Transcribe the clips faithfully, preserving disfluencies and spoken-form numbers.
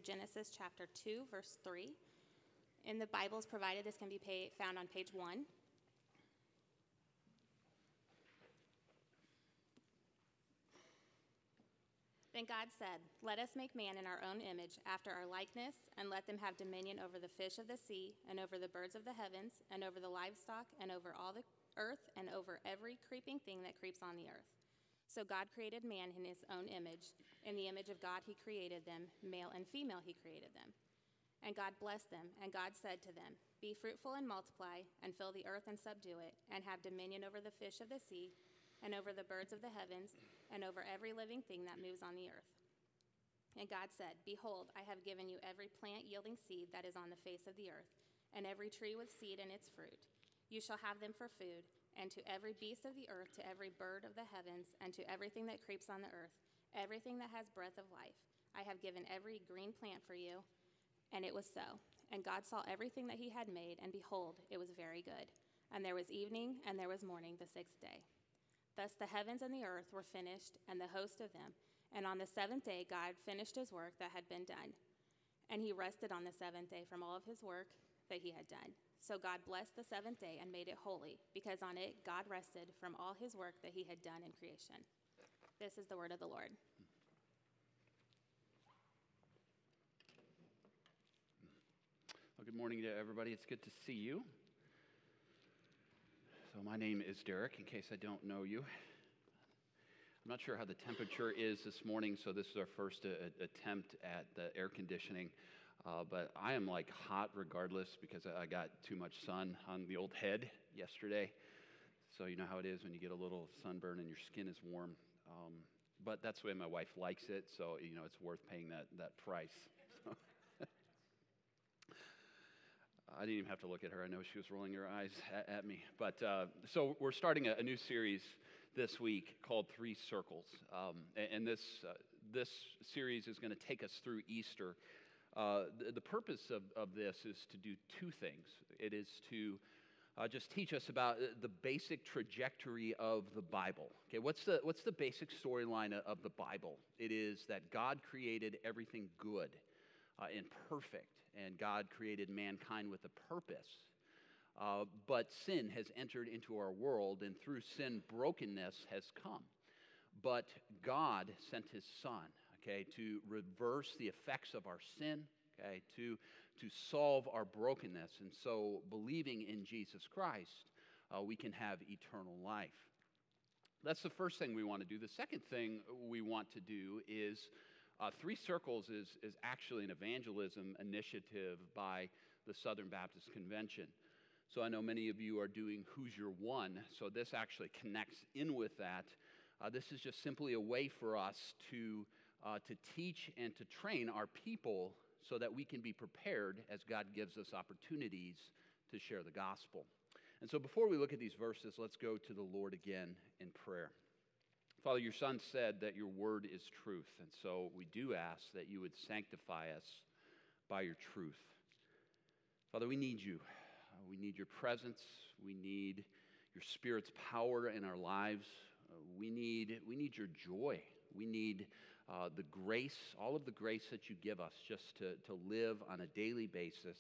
Genesis chapter two, verse three. In the Bibles provided, this can be pay, found on page one. Then God said, "Let us make man in our own image, after our likeness, and let them have dominion over the fish of the sea, and over the birds of the heavens, and over the livestock, and over all the earth, and over every creeping thing that creeps on the earth." So God created man in his own image. In the image of God he created them, male and female he created them. And God blessed them, and God said to them, "Be fruitful and multiply, and fill the earth and subdue it, and have dominion over the fish of the sea, and over the birds of the heavens, and over every living thing that moves on the earth." And God said, "Behold, I have given you every plant yielding seed that is on the face of the earth, and every tree with seed in its fruit. You shall have them for food, and to every beast of the earth, to every bird of the heavens, and to everything that creeps on the earth, everything that has breath of life, I have given every green plant for you." And it was so. And God saw everything that he had made, and behold, it was very good. And there was evening, and there was morning the sixth day. Thus the heavens and the earth were finished, and the host of them. And on the seventh day God finished his work that had been done. And he rested on the seventh day from all of his work that he had done. So God blessed the seventh day and made it holy, because on it God rested from all his work that he had done in creation. This is the word of the Lord. Well, good morning to everybody. It's good to see you. So my name is Derek, in case I don't know you. I'm not sure how the temperature is this morning, so this is our first uh, attempt at the air conditioning. Uh, but I am like hot regardless, because I got too much sun on the old head yesterday. So you know how it is when you get a little sunburn and your skin is warm. Um, but that's the way my wife likes it, so you know it's worth paying that, that price. So I didn't even have to look at her. I know she was rolling her eyes at, at me. But uh, so we're starting a, a new series this week called Three Circles. Um, and, and this, uh, this series is going to take us through Easter. Uh, the, the purpose of, of this is to do two things. It is to uh, just teach us about the basic trajectory of the Bible. Okay, what's the, what's the basic storyline of the Bible? It is that God created everything good uh, and perfect, and God created mankind with a purpose. Uh, but sin has entered into our world, and through sin, brokenness has come. But God sent his Son, okay, to reverse the effects of our sin, okay, to, to solve our brokenness. And so, believing in Jesus Christ, uh, we can have eternal life. That's the first thing we want to do. The second thing we want to do is Uh, Three Circles is, is actually an evangelism initiative by the Southern Baptist Convention. So I know many of you are doing Who's Your One, so this actually connects in with that. Uh, this is just simply a way for us to, uh, to teach and to train our people so that we can be prepared as God gives us opportunities to share the gospel. And so before we look at these verses, let's go to the Lord again in prayer. Father, your Son said that your word is truth, and so we do ask that you would sanctify us by your truth. Father, we need you. Uh, we need your presence. We need your Spirit's power in our lives. Uh, we need, we need your joy. We need uh, the grace, all of the grace that you give us just to, to live on a daily basis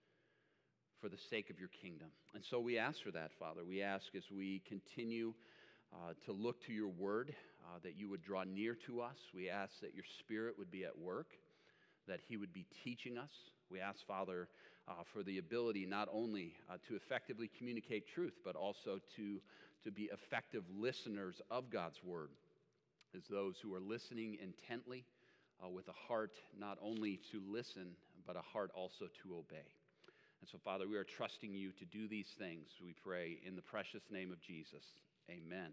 for the sake of your kingdom. And so we ask for that, Father. We ask as we continue Uh, to look to your word, uh, that you would draw near to us. We ask that your Spirit would be at work, that he would be teaching us. We ask, Father, uh, for the ability not only uh, to effectively communicate truth, but also to, to be effective listeners of God's word, as those who are listening intently uh, with a heart not only to listen, but a heart also to obey. And so, Father, we are trusting you to do these things, we pray, in the precious name of Jesus. Amen.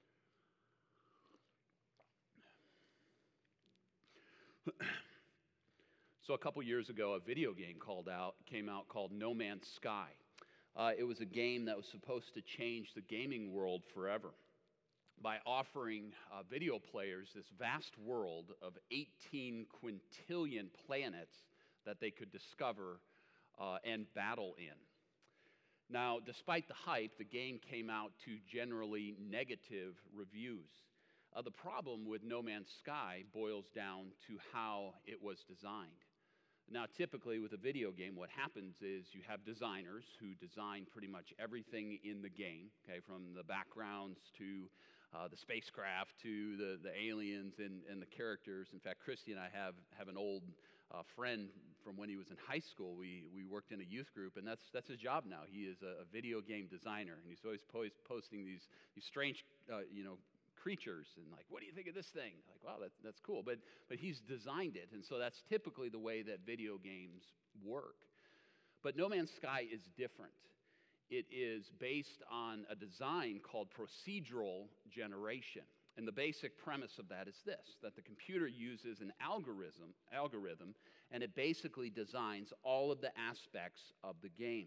So a couple years ago, a video game called out came out called No Man's Sky. Uh, it was a game that was supposed to change the gaming world forever by offering uh, video players this vast world of eighteen quintillion planets that they could discover uh, and battle in. Now, despite the hype, the game came out to generally negative reviews. Uh, the problem with No Man's Sky boils down to how it was designed. Now, typically with a video game, what happens is you have designers who design pretty much everything in the game, okay, from the backgrounds to uh, the spacecraft to the, the aliens and, and the characters. In fact, Christy and I have, have an old uh, friend from when he was in high school. We, we worked in a youth group, and that's, that's his job now. He is a, a video game designer, and he's always po- posting these, these strange, uh, you know, creatures and like, what do you think of this thing? Like, wow, that, that's cool. But, but he's designed it, and so that's typically the way that video games work. But No Man's Sky is different. It is based on a design called procedural generation. And the basic premise of that is this, that the computer uses an algorithm, algorithm, and it basically designs all of the aspects of the game.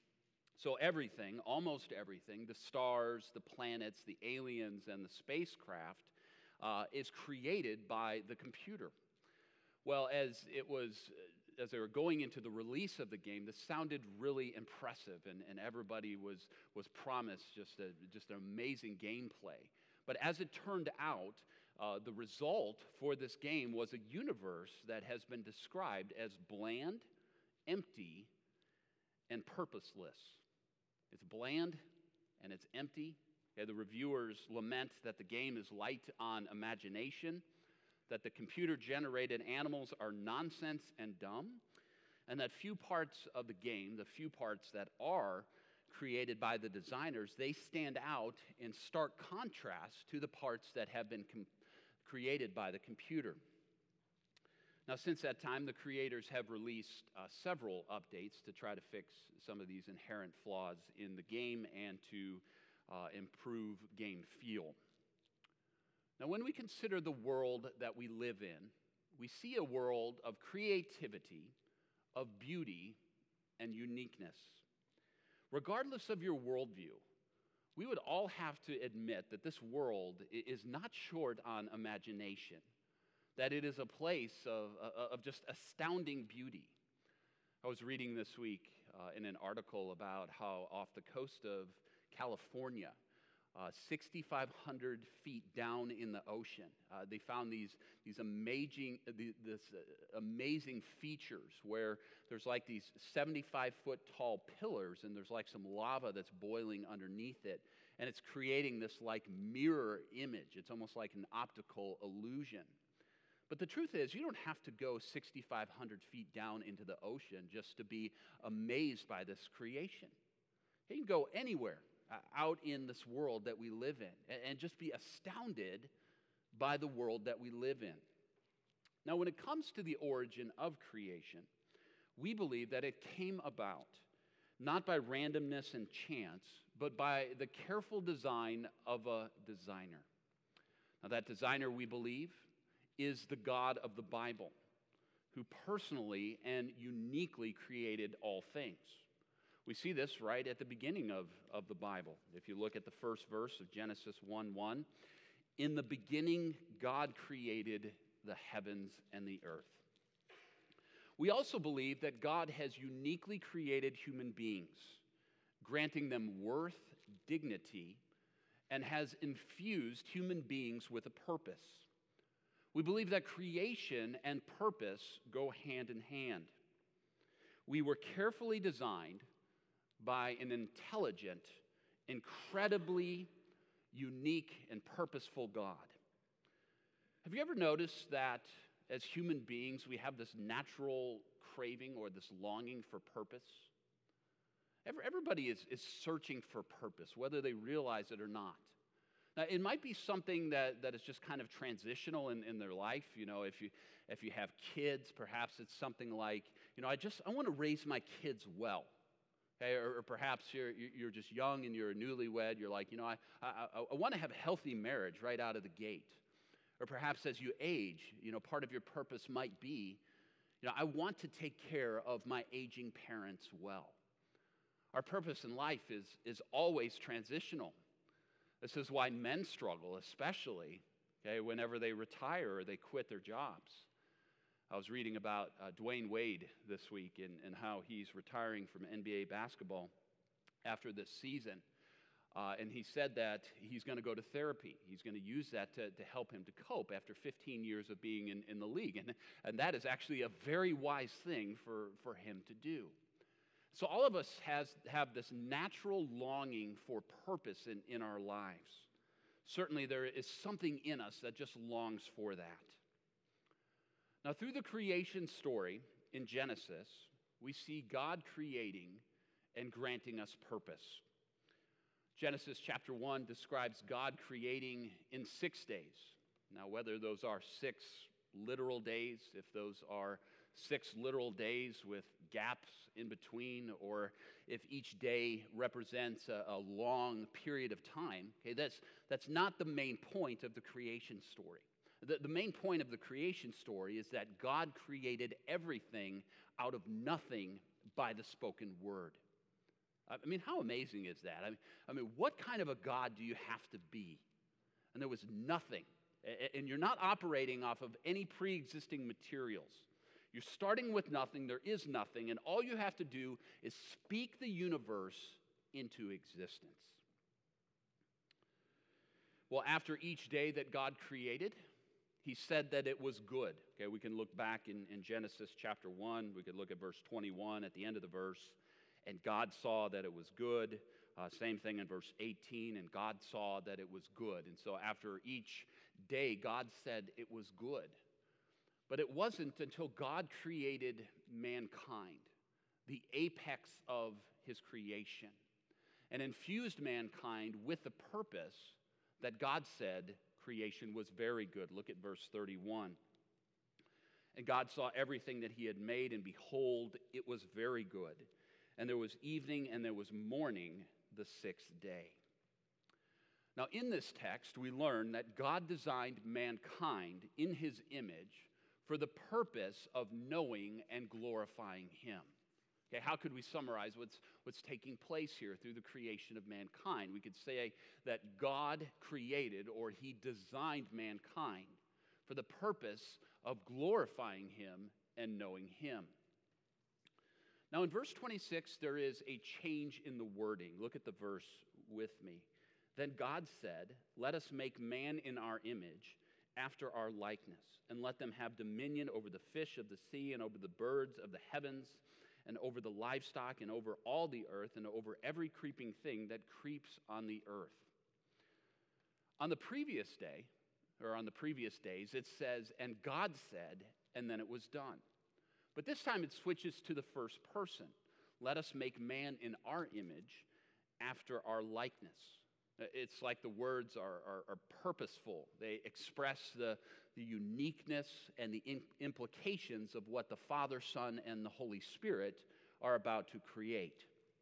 So everything, almost everything, the stars, the planets, the aliens, and the spacecraft uh, is created by the computer. Well, as it was, as they were going into the release of the game, this sounded really impressive, and, and everybody was, was promised just, a, just an amazing gameplay. But as it turned out, uh, the result for this game was a universe that has been described as bland, empty, and purposeless. It's bland and it's empty. Okay, the reviewers lament that the game is light on imagination, that the computer-generated animals are nonsense and dumb, and that few parts of the game, the few parts that are created by the designers, they stand out in stark contrast to the parts that have been com- created by the computer. Now, since that time, the creators have released uh, several updates to try to fix some of these inherent flaws in the game and to uh, improve game feel. Now, when we consider the world that we live in, we see a world of creativity, of beauty, and uniqueness. Regardless of your worldview, we would all have to admit that this world is not short on imagination, that it is a place of, of just astounding beauty. I was reading this week uh, in an article about how off the coast of California, uh, sixty-five hundred feet down in the ocean, uh, they found these, these amazing, uh, this, uh, amazing features where there's like these seventy-five foot tall pillars and there's like some lava that's boiling underneath it. And it's creating this like mirror image. It's almost like an optical illusion. But the truth is, you don't have to go sixty-five hundred feet down into the ocean just to be amazed by this creation. You can go anywhere uh, out in this world that we live in and, and just be astounded by the world that we live in. Now, when it comes to the origin of creation, we believe that it came about not by randomness and chance, but by the careful design of a designer. Now, that designer, we believe, is the God of the Bible, who personally and uniquely created all things. We see this right at the beginning of, of the Bible. If you look at the first verse of Genesis one one, in the beginning God created the heavens and the earth. We also believe that God has uniquely created human beings, granting them worth, dignity, and has infused human beings with a purpose. We believe that creation and purpose go hand in hand. We were carefully designed by an intelligent, incredibly unique, and purposeful God. Have you ever noticed that as human beings we have this natural craving or this longing for purpose? Everybody is, is searching for purpose, whether they realize it or not. Now, it might be something that, that is just kind of transitional in, in their life. You know, if you if you have kids, perhaps it's something like, you know, I just I want to raise my kids well. Okay, or, or perhaps you're you're just young and you're a newlywed. You're like, you know, I I, I want to have a healthy marriage right out of the gate. Or perhaps as you age, you know, part of your purpose might be, you know, I want to take care of my aging parents well. Our purpose in life is is always transitional. This is why men struggle, especially, okay, whenever they retire or they quit their jobs. I was reading about uh, Dwayne Wade this week and, and how he's retiring from N B A basketball after this season. Uh, and he said that he's going to go to therapy. He's going to use that to, to help him to cope after fifteen years of being in, in the league. And, and that is actually a very wise thing for, for him to do. So all of us has, have this natural longing for purpose in, in our lives. Certainly there is something in us that just longs for that. Now through the creation story in Genesis, we see God creating and granting us purpose. Genesis chapter one describes God creating in six days. Now, whether those are six literal days, if those are six literal days with gaps in between, or if each day represents a, a long period of time, okay, that's, that's not the main point of the creation story. The, the main point of the creation story is that God created everything out of nothing by the spoken word. I mean, how amazing is that? I mean, I mean, what kind of a God do you have to be? And there was nothing. And you're not operating off of any pre-existing materials. You're starting with nothing. There is nothing. And all you have to do is speak the universe into existence. Well, after each day that God created, he said that it was good. Okay, we can look back in, in Genesis chapter one. We could look at verse twenty-one at the end of the verse. And God saw that it was good. Uh, same thing in verse eighteen. And God saw that it was good. And so after each day, God said it was good. But it wasn't until God created mankind, the apex of his creation, and infused mankind with the purpose that God said creation was very good. Look at verse thirty-one. And God saw everything that he had made, and behold, it was very good. And there was evening and there was morning the sixth day. Now, in this text, we learn that God designed mankind in his image for the purpose of knowing and glorifying him. Okay, how could we summarize what's, what's taking place here through the creation of mankind? We could say that God created, or he designed mankind for the purpose of glorifying him and knowing him. Now in verse twenty-six, there is a change in the wording. Look at the verse with me. Then God said, "Let us make man in our image, after our likeness, and let them have dominion over the fish of the sea, and over the birds of the heavens, and over the livestock, and over all the earth, and over every creeping thing that creeps on the earth." On the previous day, or on the previous days, it says, "And God said," and then it was done. But this time it switches to the first person. Let us make man in our image after our likeness. It's like the words are, are, are purposeful. They express the, the uniqueness and the in, implications of what the Father, Son, and the Holy Spirit are about to create.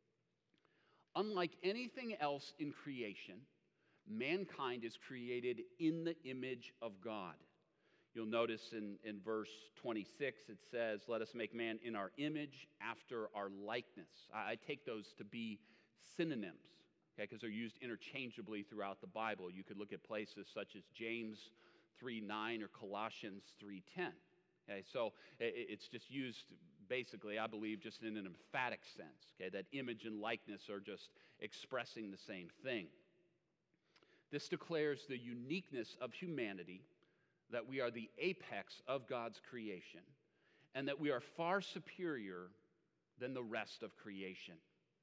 Unlike anything else in creation, mankind is created in the image of God. You'll notice in, in verse twenty-six, it says, "Let us make man in our image after our likeness." I, I take those to be synonyms, okay, because they're used interchangeably throughout the Bible. You could look at places such as James three nine or Colossians three ten. Okay, so it, it's just used basically, I believe, just in an emphatic sense, okay, that image and likeness are just expressing the same thing. This declares the uniqueness of humanity, that we are the apex of God's creation, and that we are far superior than the rest of creation.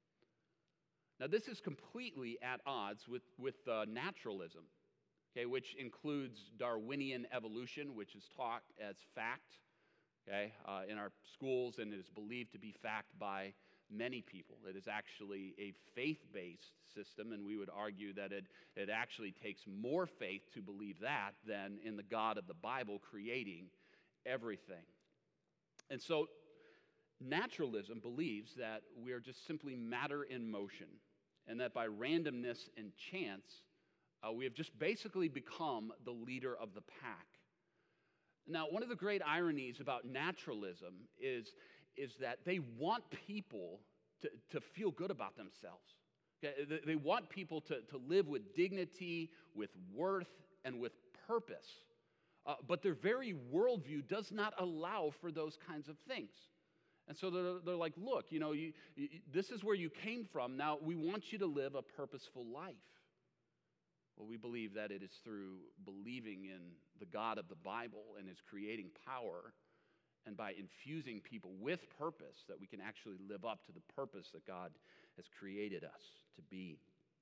Now, this is completely at odds with, with uh, naturalism, okay, which includes Darwinian evolution, which is taught as fact, okay, uh, in our schools, and it is believed to be fact by many people. It is actually a faith-based system, and we would argue that it, it actually takes more faith to believe that than in the God of the Bible creating everything. And so naturalism believes that we are just simply matter in motion, and that by randomness and chance, uh, we have just basically become the leader of the pack. Now, one of the great ironies about naturalism is is that they want people to, to feel good about themselves. Okay? They, they want people to, to live with dignity, with worth, and with purpose. Uh, but their very worldview does not allow for those kinds of things. And so they're, they're like, look, you know, you, you, this is where you came from. Now we want you to live a purposeful life. Well, we believe that it is through believing in the God of the Bible and his creating power, and by infusing people with purpose, that we can actually live up to the purpose that God has created us to be.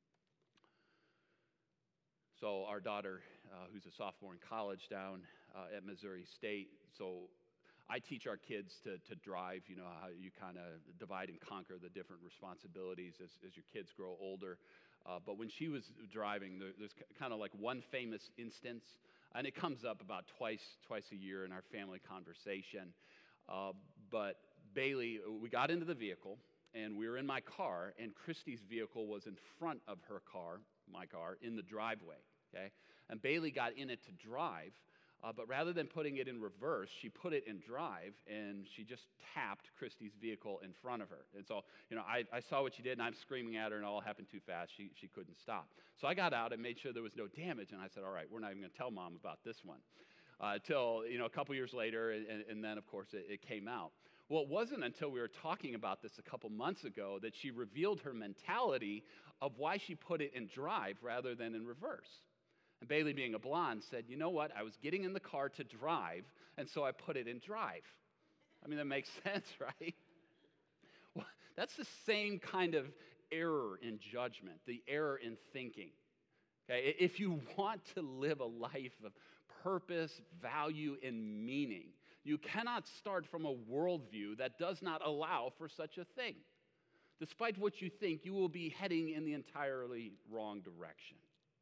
So our daughter, uh, who's a sophomore in college down uh, at Missouri State, so I teach our kids to, to drive, you know, how you kind of divide and conquer the different responsibilities as, as your kids grow older. Uh, but when she was driving, there, there's kind of like one famous instance, and it comes up about twice, twice a year in our family conversation. Uh, but Bailey, we got into the vehicle, and we were in my car, and Christy's vehicle was in front of her car, my car, in the driveway, okay? And Bailey got in it to drive, uh, but rather than putting it in reverse, she put it in drive, and she just tapped Christy's vehicle in front of her. And so, you know, I, I saw what she did, and I'm screaming at her, and it all happened too fast. She, she couldn't stop. So I got out and made sure there was no damage, and I said, all right, we're not even going to tell Mom about this one. Uh, till, you know, a couple years later, and, and then, of course, it, it came out. Well, it wasn't until we were talking about this a couple months ago that she revealed her mentality of why she put it in drive rather than in reverse. And Bailey, being a blonde, said, you know what, I was getting in the car to drive, and so I put it in drive. I mean, that makes sense, right? Well, that's the same kind of error in judgment, the error in thinking. Okay, if you want to live a life of purpose, value, and meaning, you cannot start from a worldview that does not allow for such a thing. Despite what you think, you will be heading in the entirely wrong direction.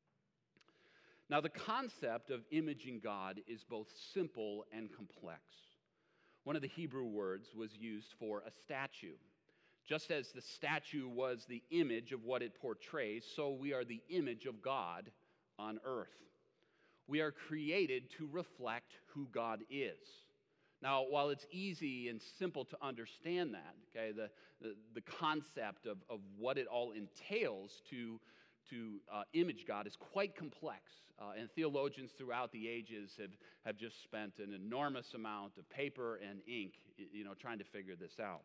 Now, the concept of imaging God is both simple and complex. One of the Hebrew words was used for a statue. Just as the statue was the image of what it portrays, so we are the image of God on earth. We are created to reflect who God is. Now, while it's easy and simple to understand that, okay, the, the, the concept of, of what it all entails to, to uh, image God is quite complex. Uh, and theologians throughout the ages have, have just spent an enormous amount of paper and ink, you know, trying to figure this out.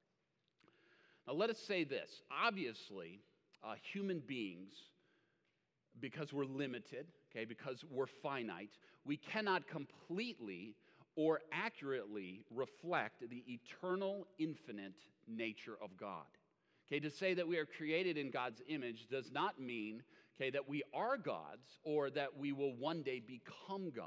Now, let us say this. Obviously, uh, human beings, because we're limited, okay, because we're finite, we cannot completely or accurately reflect the eternal, infinite nature of God. Okay, to say that we are created in God's image does not mean, okay, that we are gods or that we will one day become gods.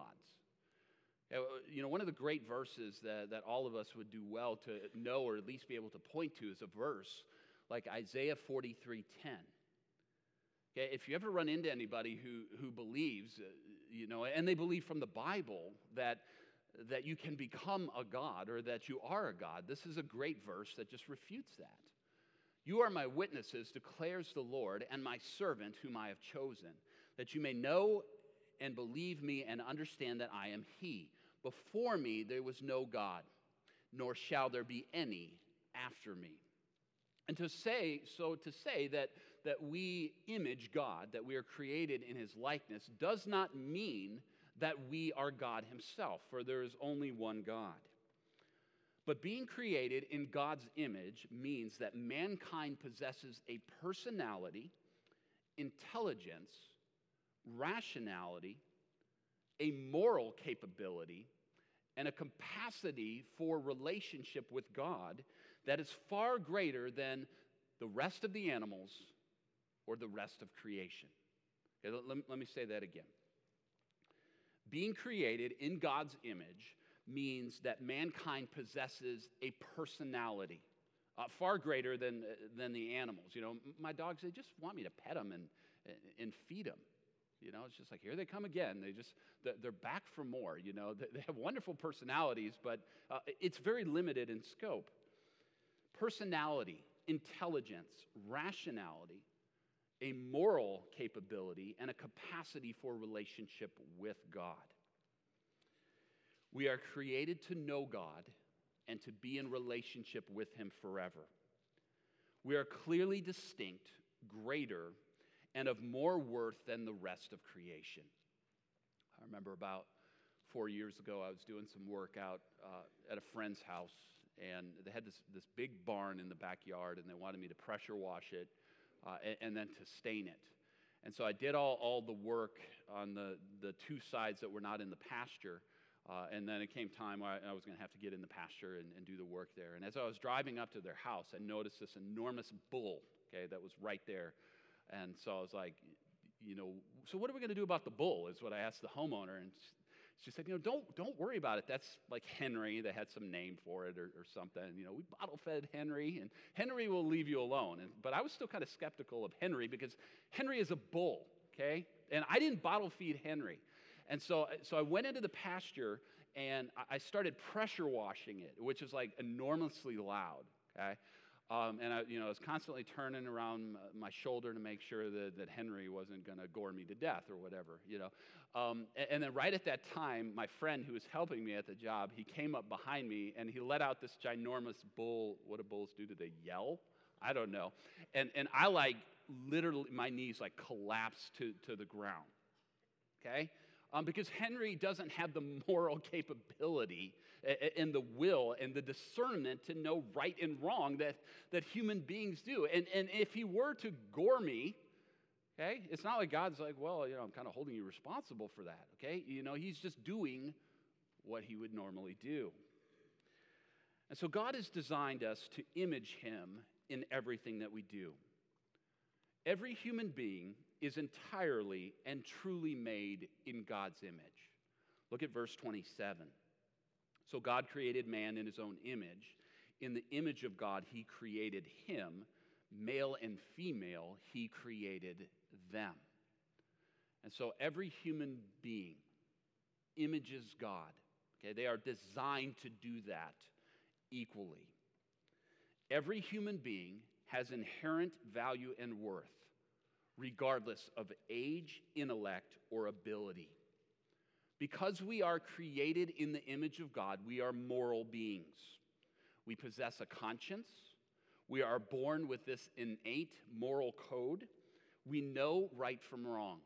You know, one of the great verses that, that all of us would do well to know or at least be able to point to is a verse like Isaiah forty-three ten. Okay, if you ever run into anybody who, who believes, uh, you know, and they believe from the Bible that, that you can become a god or that you are a god, this is a great verse that just refutes that. You are my witnesses, declares the Lord, and my servant whom I have chosen, that you may know and believe me and understand that I am he. Before me there was no God, nor shall there be any after me. And to say, so to say that, that we image God, that we are created in his likeness, does not mean that we are God himself, for there is only one God. But being created in God's image means that mankind possesses a personality, intelligence, rationality, a moral capability, and a capacity for relationship with God that is far greater than the rest of the animals or the rest of creation. Okay, let, let me say that again. Being created in God's image means that mankind possesses a personality uh, far greater than, than the animals. You know, my dogs, they just want me to pet them and, and feed them. You know, it's just like, here they come again. They just, they're back for more, you know. They have wonderful personalities, but uh, it's very limited in scope. Personality, intelligence, rationality, a moral capability, and a capacity for relationship with God. We are created to know God and to be in relationship with him forever. We are clearly distinct, greater, and of more worth than the rest of creation. I remember about four years ago, I was doing some work out uh, at a friend's house, and they had this, this big barn in the backyard, and they wanted me to pressure wash it uh, and, and then to stain it. And so I did all, all the work on the, the two sides that were not in the pasture, uh, and then it came time where I, I was going to have to get in the pasture and, and do the work there. And as I was driving up to their house, I noticed this enormous bull, okay, that was right there. And so I was like, you know, so what are we going to do about the bull is what I asked the homeowner. And she said, you know, don't don't worry about it. That's like Henry. They had some name for it or, or something. You know, we bottle fed Henry, and Henry will leave you alone. And, but I was still kind of skeptical of Henry because Henry is a bull, okay? And I didn't bottle feed Henry. And so, so I went into the pasture, and I started pressure washing it, which is like enormously loud, okay? Um, and I, you know, I was constantly turning around my shoulder to make sure that, that Henry wasn't going to gore me to death or whatever, you know. Um, and, and then right at that time, my friend who was helping me at the job, he came up behind me and he let out this ginormous bull. What do bulls do? Do they yell? I don't know. And and I like literally, my knees like collapsed to, to the ground, okay? Um, because Henry doesn't have the moral capability and the will and the discernment to know right and wrong that, that human beings do. And, and if he were to gore me, okay, it's not like God's like, well, you know, I'm kind of holding you responsible for that, okay? You know, he's just doing what he would normally do. And so God has designed us to image him in everything that we do. Every human being is entirely and truly made in God's image. Look at verse twenty-seven. So God created man in his own image. In the image of God, he created him. Male and female, he created them. And so every human being images God. Okay, they are designed to do that equally. Every human being has inherent value and worth, regardless of age, intellect, or ability. Because we are created in the image of God, we are moral beings. We possess a conscience. We are born with this innate moral code. We know right from wrong.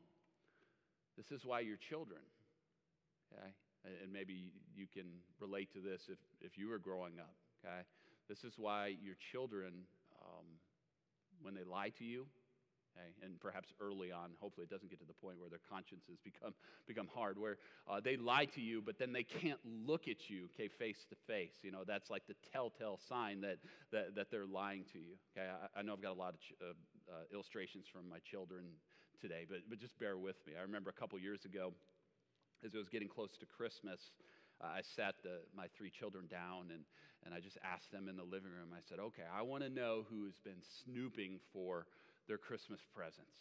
This is why you're children, okay? And maybe you can relate to this if, if you were growing up, okay? This is why your children, um, when they lie to you, okay, and perhaps early on, hopefully it doesn't get to the point where their consciences become, become hard, where uh, they lie to you, but then they can't look at you, okay, face to face. You know, that's like the telltale sign that, that, that they're lying to you, okay? I, I know I've got a lot of ch- uh, uh, illustrations from my children today, but, but just bear with me. I remember a couple years ago, as it was getting close to Christmas, uh, I sat the, my three children down, and, and I just asked them in the living room, I said, okay, I want to know who's been snooping for their Christmas presents.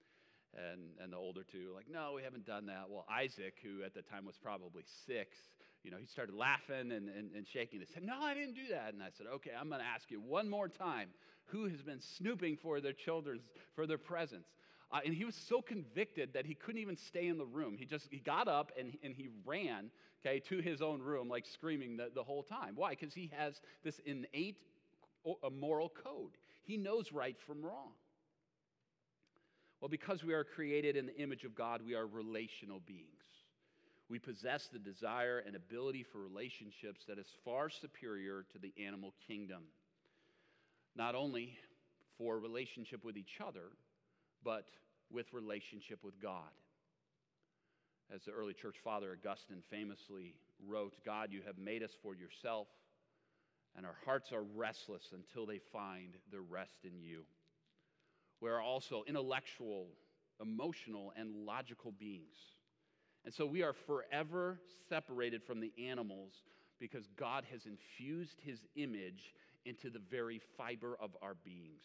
And and the older two were like, no, we haven't done that. Well, Isaac, who at the time was probably six, you know, he started laughing and, and, and shaking his head. No, I didn't do that. And I said, okay, I'm going to ask you one more time, who has been snooping for their children's, for their presents? Uh, and he was so convicted that he couldn't even stay in the room. He just, he got up and, and he ran, okay, to his own room, like screaming the, the whole time. Why? Because he has this innate a moral code. He knows right from wrong. Well, because we are created in the image of God, we are relational beings. We possess the desire and ability for relationships that is far superior to the animal kingdom. Not only for relationship with each other, but with relationship with God. As the early church father Augustine famously wrote, God, you have made us for yourself, and our hearts are restless until they find their rest in you. We are also intellectual, emotional, and logical beings. And so we are forever separated from the animals because God has infused his image into the very fiber of our beings.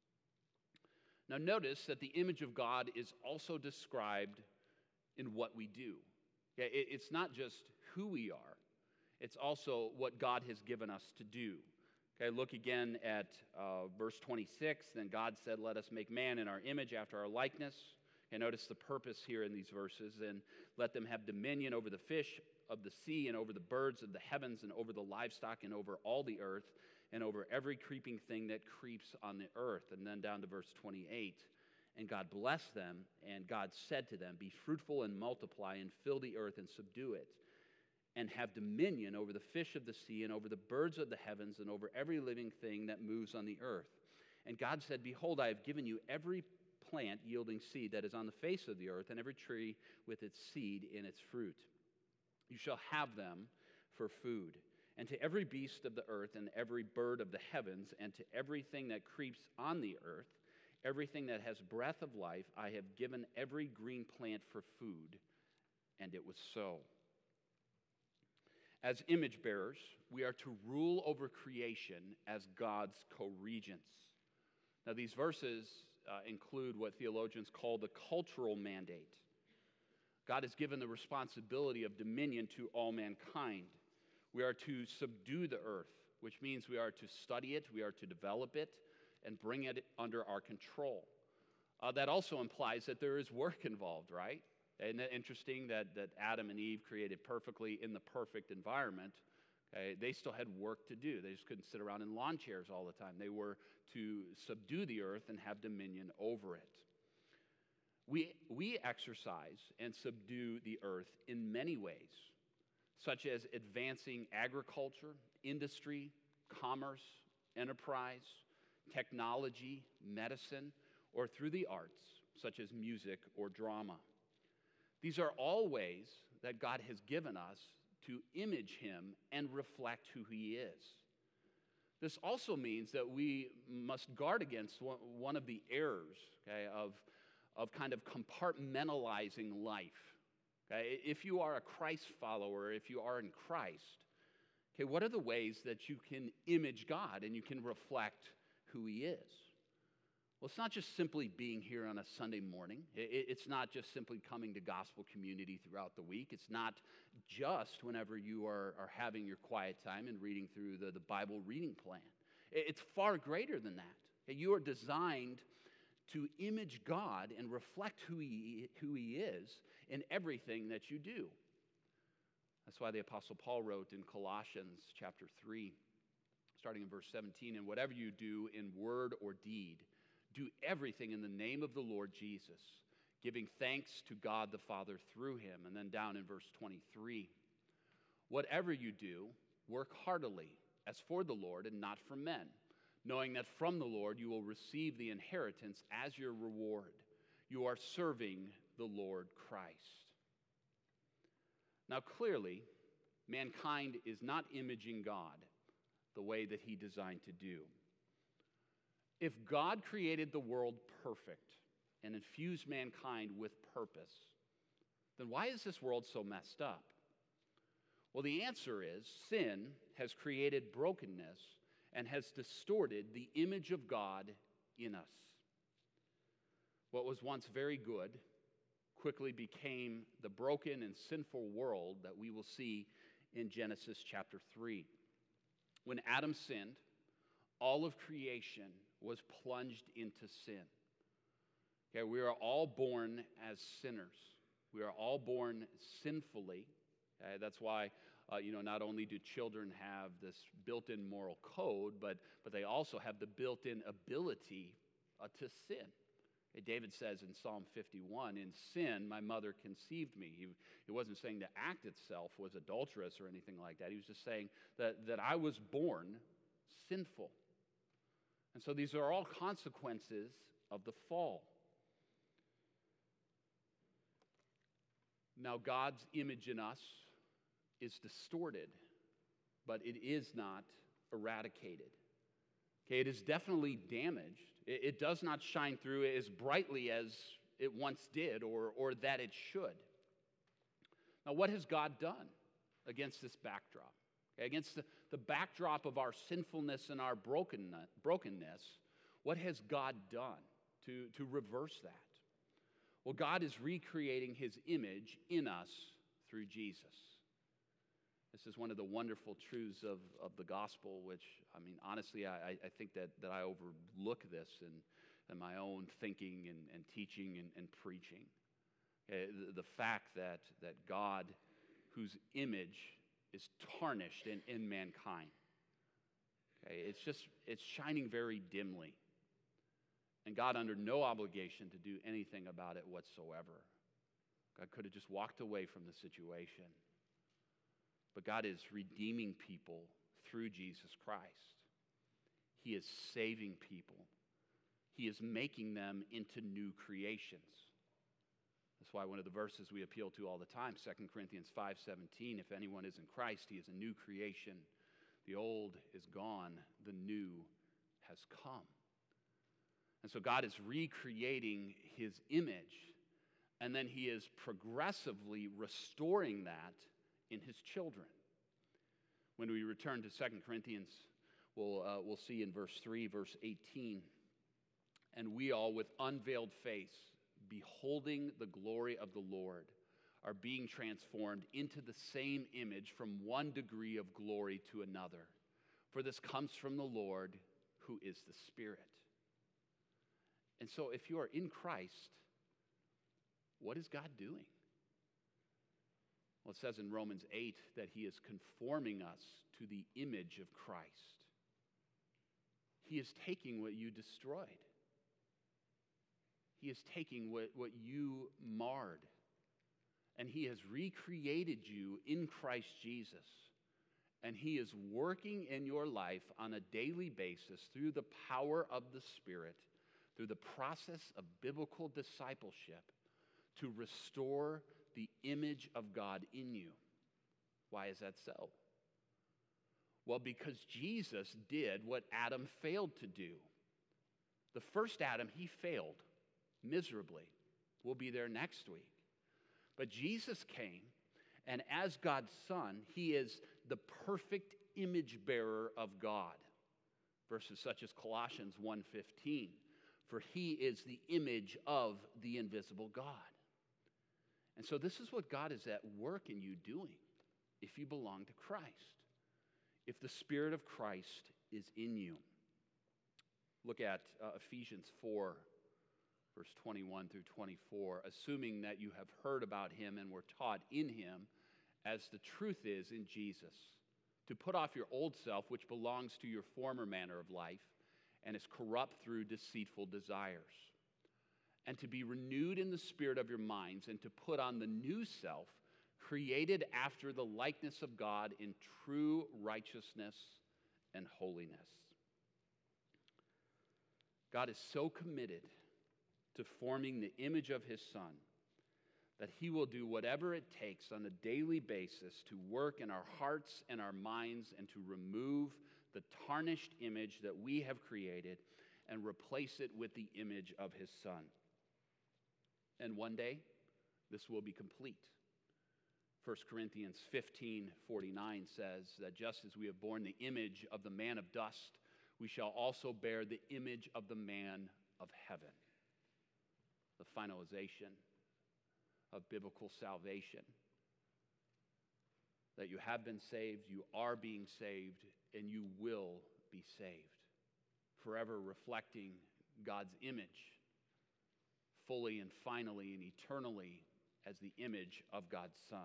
Now notice that the image of God is also described in what we do. It's not just who we are, it's also what God has given us to do. Okay, look again at uh, verse twenty-six. Then God said, let us make man in our image after our likeness. And notice the purpose here in these verses. And let them have dominion over the fish of the sea and over the birds of the heavens and over the livestock and over all the earth and over every creeping thing that creeps on the earth. And then down to verse twenty-eight. And God blessed them, and God said to them, be fruitful and multiply and fill the earth and subdue it, and have dominion over the fish of the sea and over the birds of the heavens and over every living thing that moves on the earth. And God said, behold, I have given you every plant yielding seed that is on the face of the earth, and every tree with its seed in its fruit. You shall have them for food. And to every beast of the earth and every bird of the heavens and to everything that creeps on the earth, everything that has breath of life, I have given every green plant for food. And it was so. As image bearers, we are to rule over creation as God's co-regents. Now, these verses uh, include what theologians call the cultural mandate. God has given the responsibility of dominion to all mankind. We are to subdue the earth, which means we are to study it, we are to develop it, and bring it under our control. Uh, that also implies that there is work involved, right? Isn't it interesting that, that Adam and Eve created perfectly in the perfect environment? Okay? They still had work to do. They just couldn't sit around in lawn chairs all the time. They were to subdue the earth and have dominion over it. We, we exercise and subdue the earth in many ways, such as advancing agriculture, industry, commerce, enterprise, technology, medicine, or through the arts, such as music or drama. These are all ways that God has given us to image him and reflect who he is. This also means that we must guard against one of the errors, okay, of, of kind of compartmentalizing life. Okay? If you are a Christ follower, if you are in Christ, okay, what are the ways that you can image God and you can reflect who he is? Well, it's not just simply being here on a Sunday morning. It's not just simply coming to gospel community throughout the week. It's not just whenever you are, are having your quiet time and reading through the, the Bible reading plan. It's far greater than that. You are designed to image God and reflect who he, who he is in everything that you do. That's why the Apostle Paul wrote in Colossians chapter three, starting in verse seventeen, and whatever you do in word or deed, do everything in the name of the Lord Jesus, giving thanks to God the Father through him. And then down in verse twenty-three, whatever you do, work heartily, as for the Lord and not for men, knowing that from the Lord you will receive the inheritance as your reward. You are serving the Lord Christ. Now clearly, mankind is not imaging God the way that he designed to do. If God created the world perfect and infused mankind with purpose, then why is this world so messed up? Well, the answer is sin has created brokenness and has distorted the image of God in us. What was once very good quickly became the broken and sinful world that we will see in Genesis chapter three. When Adam sinned, all of creation was plunged into sin. Okay, we are all born as sinners. We are all born sinfully. Okay, that's why, uh, you know, not only do children have this built-in moral code, but, but they also have the built-in ability uh, to sin. Okay, David says in Psalm fifty-one, in sin my mother conceived me. He, he wasn't saying the act itself was adulterous or anything like that. He was just saying that, that I was born sinful. And so these are all consequences of the fall. Now, God's image in us is distorted, but it is not eradicated. Okay, it is definitely damaged. It, it does not shine through as brightly as it once did or, or that it should. Now, what has God done against this backdrop? Okay, against the, the backdrop of our sinfulness and our brokenness, brokenness, what has God done to, to reverse that? Well, God is recreating his image in us through Jesus. This is one of the wonderful truths of, of the gospel, which, I mean, honestly, I, I think that, that I overlook this in, in my own thinking and, and teaching and, and preaching. Okay, the, the fact that, that God, whose image is tarnished in, in mankind. Okay, it's just, it's shining very dimly. And God under no obligation to do anything about it whatsoever. God could have just walked away from the situation. but God is redeeming people through Jesus Christ. He is saving people. He is making them into new creations. That's why one of the verses we appeal to all the time, Second Corinthians five seventeen, if anyone is in Christ, he is a new creation. The old is gone, the new has come. And so God is recreating his image, and then he is progressively restoring that in his children. When we return to Second Corinthians, we'll, uh, we'll see in verse three, verse eighteen, and we all with unveiled face, beholding the glory of the Lord, are being transformed into the same image from one degree of glory to another. For this comes from the Lord, who is the Spirit. And so if you are in Christ, what is God doing? Well, it says in Romans eight that he is conforming us to the image of Christ. He is taking what you destroyed. He is taking what, what you marred. And he has recreated you in Christ Jesus. And he is working in your life on a daily basis through the power of the Spirit, through the process of biblical discipleship, to restore the image of God in you. Why is that so? Well, because Jesus did what Adam failed to do. The first Adam, he failed miserably. We'll be there next week. But Jesus came, and as God's Son, he is the perfect image bearer of God. Verses such as Colossians one fifteen, for he is the image of the invisible God. And so this is what God is at work in you doing if you belong to Christ. If the Spirit of Christ is in you. Look at uh, Ephesians four, verse twenty-one through twenty-four. Assuming that you have heard about him and were taught in him, as the truth is in Jesus, to put off your old self, which belongs to your former manner of life and is corrupt through deceitful desires, and to be renewed in the spirit of your minds, and to put on the new self, created after the likeness of God in true righteousness and holiness. God is so committed to forming the image of his Son that he will do whatever it takes on a daily basis to work in our hearts and our minds and to remove the tarnished image that we have created and replace it with the image of his Son. And one day, this will be complete. First Corinthians fifteen forty-nine says that just as we have borne the image of the man of dust, we shall also bear the image of the man of heaven. The finalization of biblical salvation. That you have been saved, you are being saved, and you will be saved. Forever reflecting God's image, fully and finally and eternally as the image of God's Son.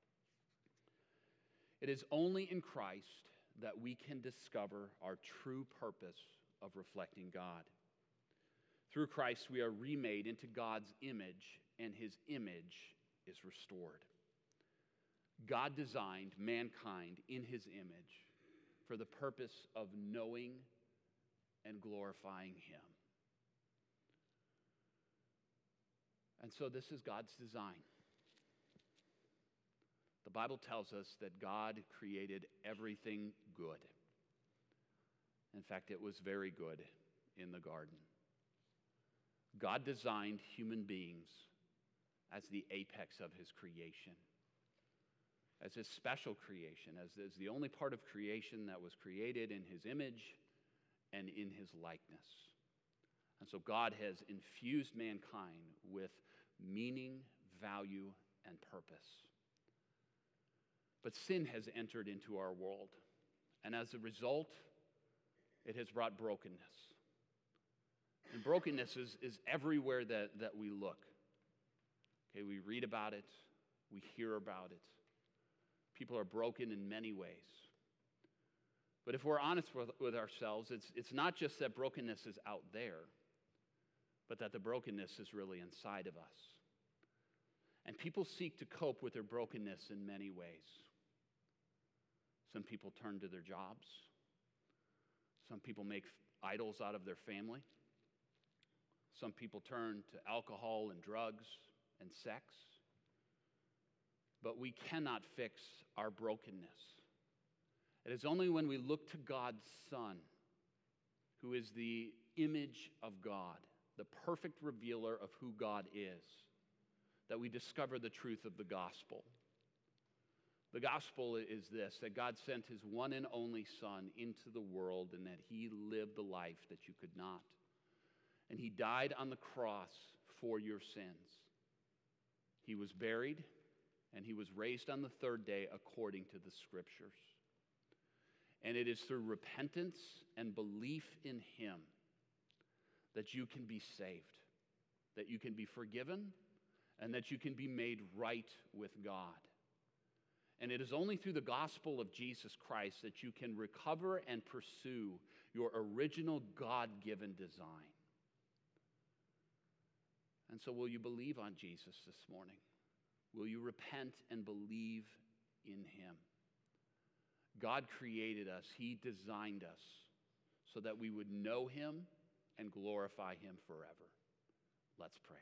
It is only in Christ that we can discover our true purpose of reflecting God. Through Christ, we are remade into God's image, and his image is restored. God designed mankind in his image for the purpose of knowing and glorifying him. And so this is God's design. The Bible tells us that God created everything good. In fact, it was very good in the garden. God designed human beings as the apex of his creation, as his special creation, as, as the only part of creation that was created in his image and in his likeness. And so God has infused mankind with meaning, value, and purpose. But sin has entered into our world, and as a result, it has brought brokenness. And brokenness is, is everywhere that, that we look. Okay, we read about it, we hear about it. People are broken in many ways. But if we're honest with, with ourselves, it's, it's not just that brokenness is out there, but that the brokenness is really inside of us. And people seek to cope with their brokenness in many ways. Some people turn to their jobs. Some people make idols out of their family. Some people turn to alcohol and drugs and sex. But we cannot fix our brokenness. It is only when we look to God's Son, who is the image of God, the perfect revealer of who God is, that we discover the truth of the gospel. The gospel is this, that God sent his one and only Son into the world and that he lived the life that you could not. And he died on the cross for your sins. He was buried and he was raised on the third day according to the scriptures. And it is through repentance and belief in him that you can be saved, that you can be forgiven, and that you can be made right with God. And it is only through the gospel of Jesus Christ that you can recover and pursue your original God-given design. And so will you believe on Jesus this morning? Will you repent and believe in him? God created us. He designed us so that we would know him and glorify him forever. Let's pray.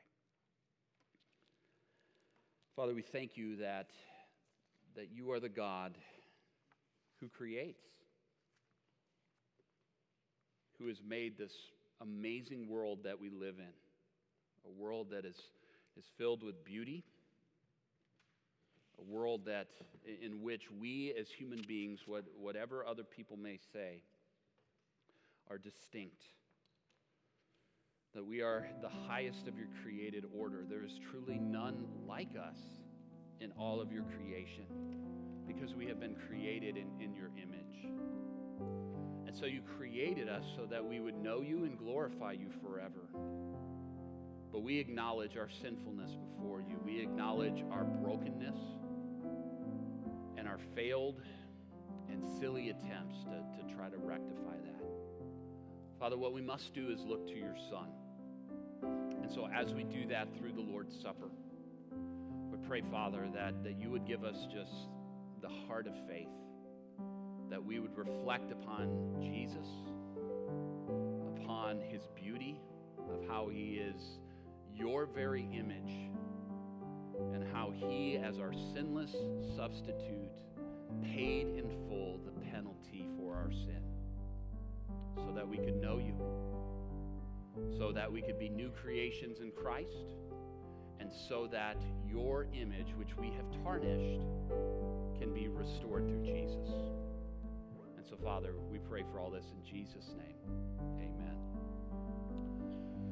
Father, we thank you that, that you are the God who creates, who has made this amazing world that we live in, a world that is, is filled with beauty, a world that in which we as human beings, what, whatever other people may say, are distinct. That we are the highest of your created order. There is truly none like us in all of your creation because we have been created in, in your image. And so you created us so that we would know you and glorify you forever. But we acknowledge our sinfulness before you. We acknowledge our brokenness and our failed and silly attempts to, to try to rectify that. Father, what we must do is look to your Son. And so as we do that through the Lord's Supper, we pray, Father, that, that you would give us just the heart of faith, that we would reflect upon Jesus, upon his beauty, of how he is your very image, and how he, as our sinless substitute, paid in full the penalty for our sin, so that we could know you, so that we could be new creations in Christ, and so that your image, which we have tarnished, can be restored through Jesus. And so, Father, we pray for all this in Jesus' name. Amen.